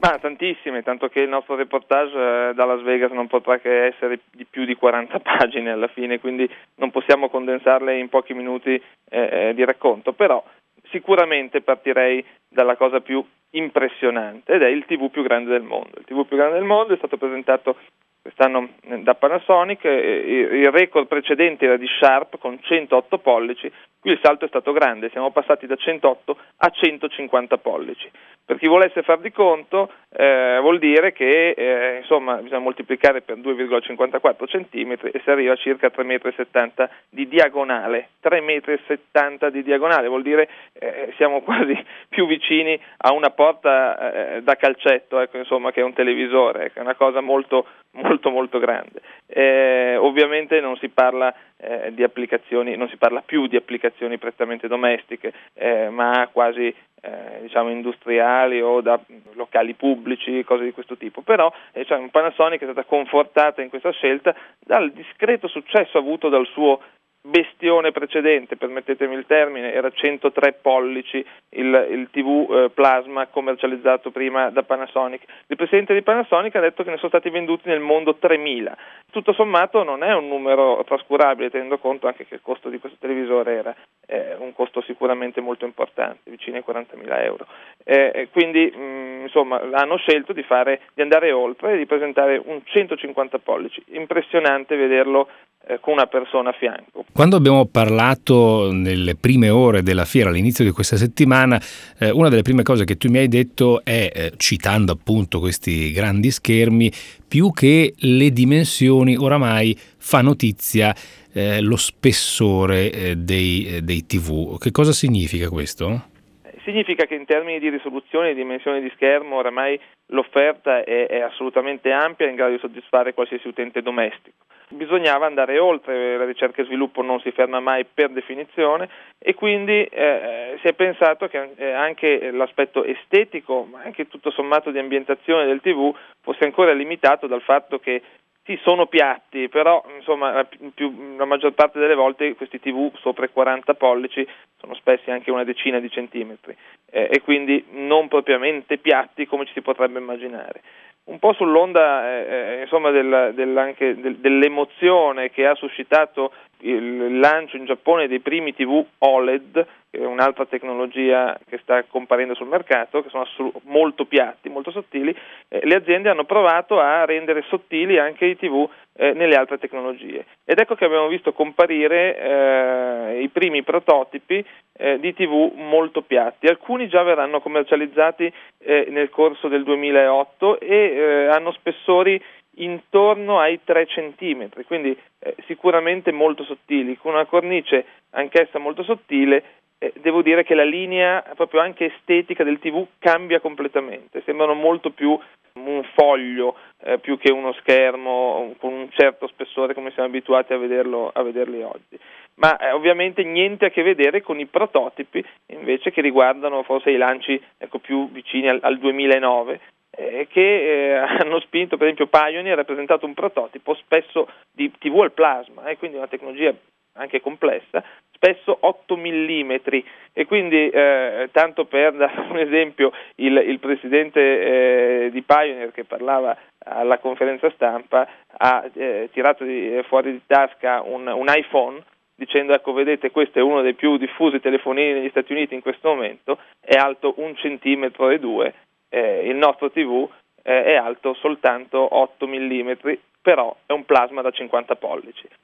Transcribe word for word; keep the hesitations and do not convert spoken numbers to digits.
Ma tantissime, tanto che il nostro reportage eh, da Las Vegas non potrà che essere di più di quaranta pagine alla fine, quindi non possiamo condensarle in pochi minuti eh, di racconto, però sicuramente partirei dalla cosa più impressionante, ed è il tivù più grande del mondo. Il tivù più grande del mondo è stato presentato quest'anno da Panasonic, il record precedente era di Sharp con centootto pollici, qui il salto è stato grande, siamo passati da centootto a centocinquanta pollici. Per chi volesse far di conto, eh, vuol dire che eh, insomma bisogna moltiplicare per due virgola cinquantaquattro centimetri e si arriva a circa tre virgola settanta metri di diagonale. tre virgola settanta metri di diagonale vuol dire eh, siamo quasi più vicini a una porta eh, da calcetto, ecco, insomma, che è un televisore, ecco, è una cosa molto molto molto grande. Eh, ovviamente non si parla eh, di applicazioni, non si parla più di applicazioni prettamente domestiche, eh, ma quasi eh, diciamo industriali o da locali pubblici, cose di questo tipo. Però eh, cioè, Panasonic è stata confortata in questa scelta dal discreto successo avuto dal suo bestione precedente, permettetemi il termine, era centotré pollici il, il tivù eh, plasma commercializzato prima da Panasonic. Il presidente di Panasonic ha detto che ne sono stati venduti nel mondo tremila. Tutto sommato non è un numero trascurabile, tenendo conto anche che il costo di questo televisore era eh, un costo sicuramente molto importante, vicino ai quarantamila euro. Eh, quindi mh, insomma hanno scelto di fare, di andare oltre e di presentare un centocinquanta pollici. Impressionante vederlo eh, con una persona a fianco. Quando abbiamo parlato nelle prime ore della fiera, all'inizio di questa settimana, eh, una delle prime cose che tu mi hai detto è, eh, citando appunto questi grandi schermi, più che le dimensioni, oramai fa notizia eh, lo spessore eh, dei, eh, dei tivù. Che cosa significa questo? Significa che in termini di risoluzione e dimensioni di schermo oramai l'offerta è, è assolutamente ampia, in grado di soddisfare qualsiasi utente domestico. Bisognava andare oltre, la ricerca e sviluppo non si ferma mai per definizione, e quindi eh, si è pensato che eh, anche l'aspetto estetico, ma anche tutto sommato di ambientazione del tivù fosse ancora limitato dal fatto che sì, sono piatti, però insomma la, più, la maggior parte delle volte questi tivù sopra i quaranta pollici sono spessi anche una decina di centimetri eh, e quindi non propriamente piatti come ci si potrebbe immaginare. Un po' sull'onda eh, insomma del, del, anche del, dell'emozione che ha suscitato il lancio in Giappone dei primi tivù O L E D, che è un'altra tecnologia che sta comparendo sul mercato, che sono assol- molto piatti, molto sottili, eh, le aziende hanno provato a rendere sottili anche i tivù eh, nelle altre tecnologie. Ed ecco che abbiamo visto comparire eh, i primi prototipi eh, di tivù molto piatti. Alcuni già verranno commercializzati eh, nel corso del duemilaotto e eh, hanno spessori intorno ai tre centimetri, quindi eh, sicuramente molto sottili, con una cornice anch'essa molto sottile. Eh, devo dire che la linea proprio anche estetica del tivù cambia completamente, sembrano molto più un foglio eh, più che uno schermo con un certo spessore come siamo abituati a vederlo a vederli oggi. Ma eh, ovviamente niente a che vedere con i prototipi invece che riguardano forse i lanci ecco, più vicini al, al duemilanove, eh, che eh, hanno spinto, per esempio Pioneer ha presentato un prototipo spesso di tivù al plasma, eh, quindi una tecnologia anche complessa, spesso otto millimetri, e quindi eh, tanto per dare un esempio, il, il presidente eh, di Pioneer che parlava alla conferenza stampa ha eh, tirato di, fuori di tasca un, un iPhone dicendo ecco vedete questo è uno dei più diffusi telefonini negli Stati Uniti in questo momento, è alto un centimetro e due, eh, il nostro tivù eh, è alto soltanto otto millimetri, però è un plasma da cinquanta pollici.